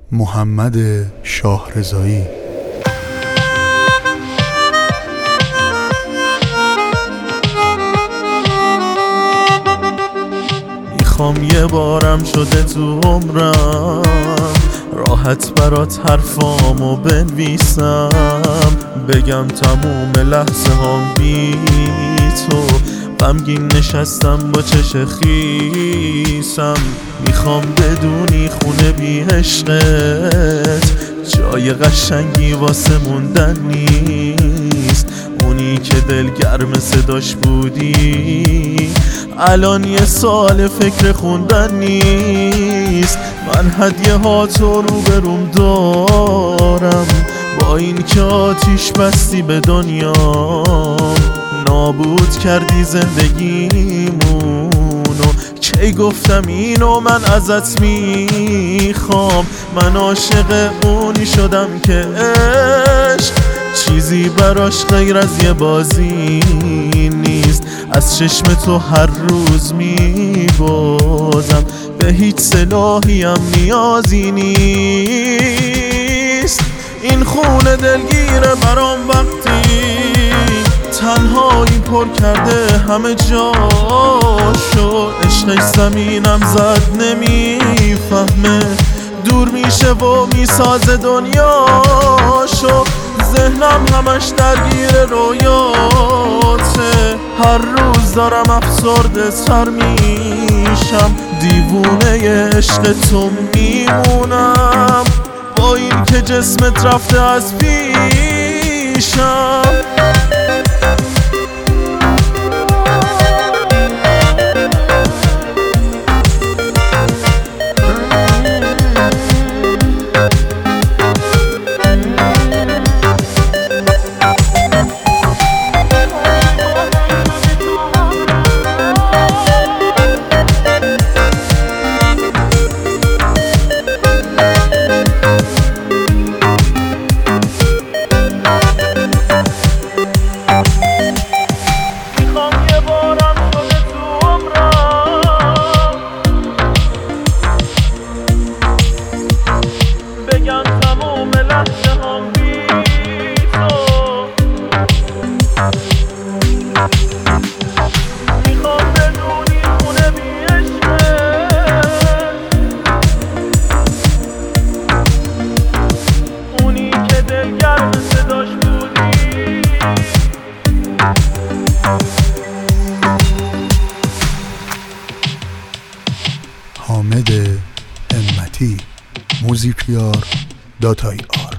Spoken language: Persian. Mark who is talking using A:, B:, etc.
A: محمد شاهرضایی.
B: میخوام یه بارم شده تو عمرم راحت برات حرفامو بنویسم، بگم تموم لحظه هام بی تو غمگین نشستم با چش خیسم. میخوام بدونی خونه بی عشقت جای قشنگی واسه موندن نیست. اونی که دلگرم صداش بودی الان یه سال فکر خوندن نیست. من هدیه ها تو رو بروم دارم، با این که آتیش بستی به دنیام، نابود کردی زندگیمونو. کی گفتم اینو من ازت میخوام؟ من عاشق اونی شدم که عشق چیزی براش غیر از یه بازی نیست. از چشم تو هر روز میبازم، به هیچ سلاحی هم نیازی نیست. این خونه دلگیره برام وقتی تنهایی پر کرده همه جاشو. عشقش زمینم زد نمیفهمه، دور میشه و میسازه دنیاشو. ذهنم همش درگیر رویاته، هر روز دارم افسرده سر میشم، دیوونه عشق تو میمونم، با این که جسمت رفته از پیشم.
A: حامد همتی موزیپیار داتای آر.